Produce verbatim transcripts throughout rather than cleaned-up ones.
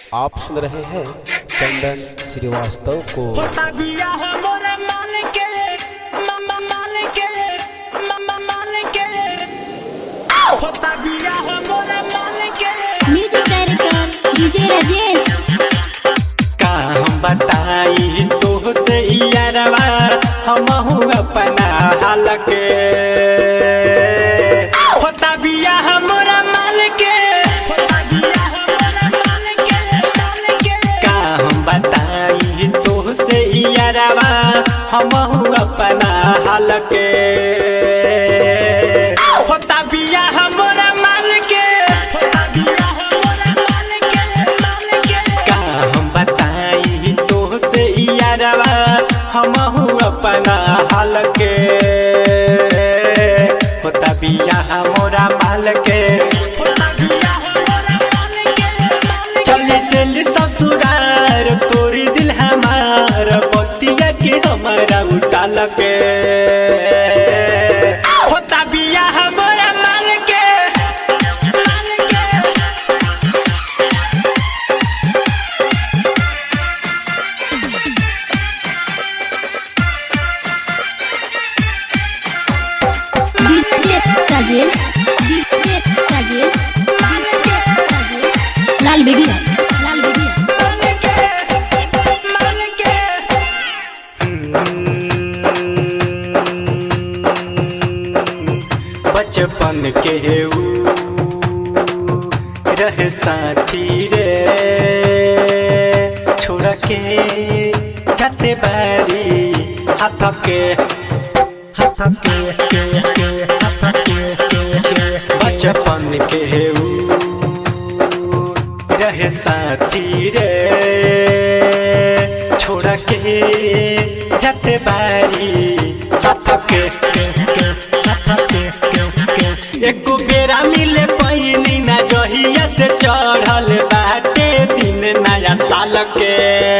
आप सुन रहे हैं चंदन श्रीवास्तव को। होता बिया है मोरे मालिक मामा मालिक मामा मालिक होता बिया है मोरे मालिक। Music director DJ Rajesh. का हम बताई तो से यारवा हमहू अपना हाल के। होता बिया है मोरे मालिक होता बिया है मोरे मालिक मालिक। का हम बताई तो से यारवा हमहू अपना हाल के। होता बिया है मोरे मालिक होता बिया है मोरे मालिक मालिक। का हम बताई तो से यारवा हमहू अपना हाल के। होता बिया है मोरा माल के। चली दिल ससुरार तोरी दिल हमार बतिया के हमारा उठा लगे। होता बिया हमारा माल के माल के। DJ Rajesh DJ Rajesh DJ Rajesh. लाल बेगिया लाल बेगिया। बचपन के ऊ रहे साथी रे छोड़ के जाते बारी हाथ के हाथ के के के हाथ के के के। बचपन के ऊ रहे साथी रे छोड़ के जाते बारी हाथ के के के हाथ के के के। एको बेरा मिले पैनी ना जहिया से चढ़ल बाटे दिन नया साल के।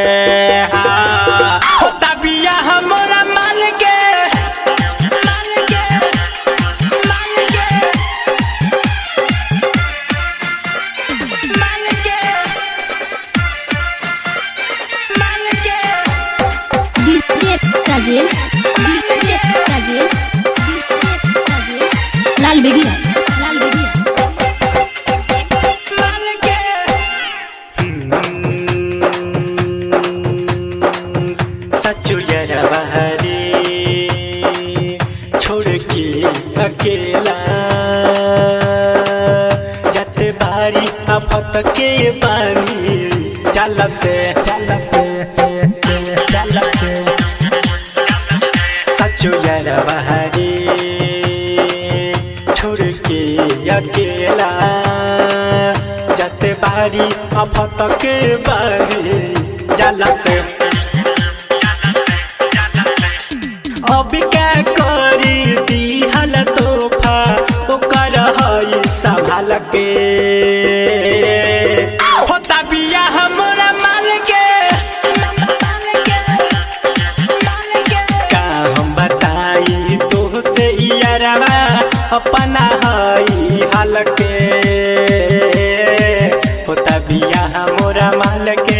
हाँ, होता बिया हमरा माल के माल के माल के माल के माल के। DJ Rajesh DJ Rajesh DJ Rajesh. लाल बेगिया लाल बेगिया। सचो यारवा रे छोड़ के अकेला जाते बारी आफत के पानी चल से चल से चल से। सचो यारवा रे छोड़ के अकेला जाते बारी आफत के पानी चल से। अब क्या करी दी हल तोहफा ओकर हई संभाल के। होता बिया हमरा माल के माल के माल के। का हम बताई तो से यारवा अपना हई हाल के। होता बिया हमरा माल के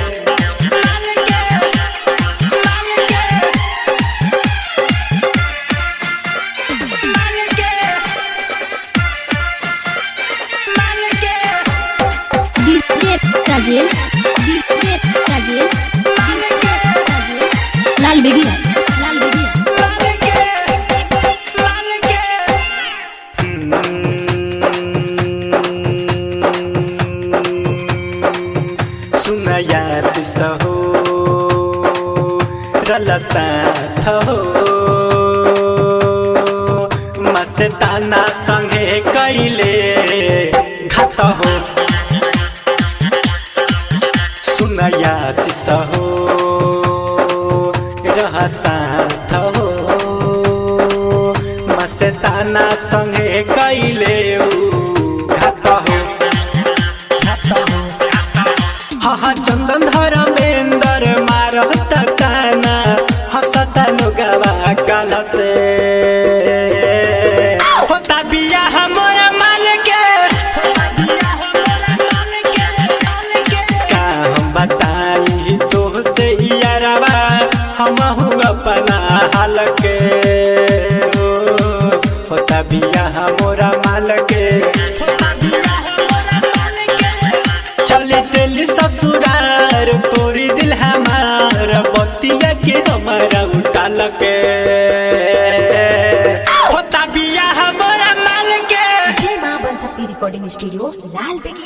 राजेश डीजे राजेश डीजे राजेश। लाल बेगिया लाल बेगिया। सुनया सिसहो रल साथ हो मस्ताना संगे कैले घात हो। सुनया सिसहो रह साथ हो मस्ताना संगे कैले घात हो घात हो। हाँ चंदन धर्मेंद्र मारत ताना हंसता लोगवा काल से। होता बिया हमरा माल के होता बिया हमरा माल के माल के। का हम अपना हाल के ओ, होता बियाह मोरा माल के चले तेली ससुरार तोरी दिल हमार बतिया के हमारा उठाल के होता बियाह मोरा माल के। जय मां बन सकती रिकॉर्डिंग स्टूडियो लाल बेगी।